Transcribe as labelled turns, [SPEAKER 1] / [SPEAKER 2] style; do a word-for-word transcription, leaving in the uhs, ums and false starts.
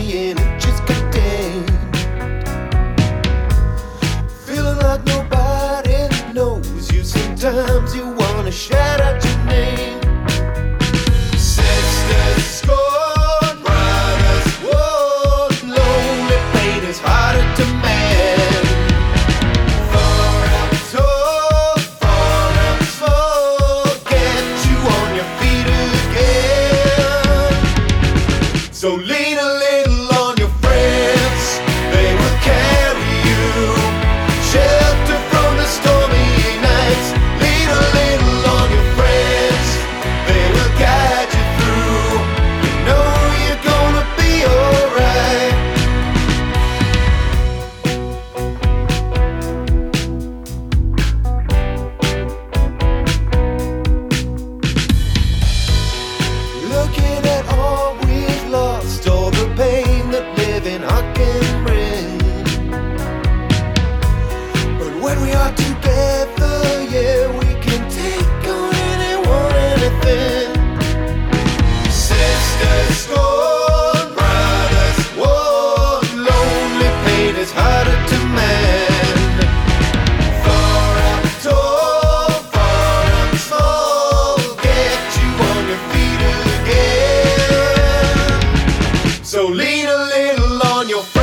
[SPEAKER 1] million inches contained. Feeling like nobody knows you. Sometimes you wanna shout out your name. Sisters scorn, brothers warn, lonely pain is harder to mend. Far out tall, far out small, get you on your feet again. So lean a little on your friends, they will carry you. Shelter from the stormy nights. Lean a little on your friends, they will guide you through. You know you're gonna be alright. Looking at all we've lost, all the pain that living I can bring. But when we are together, yeah, we can take on anyone, anything. Sisters scorn, brothers warn, lonely pain is harder to mend. Far out tall, far out small, get you on your feet again. So lean a little on your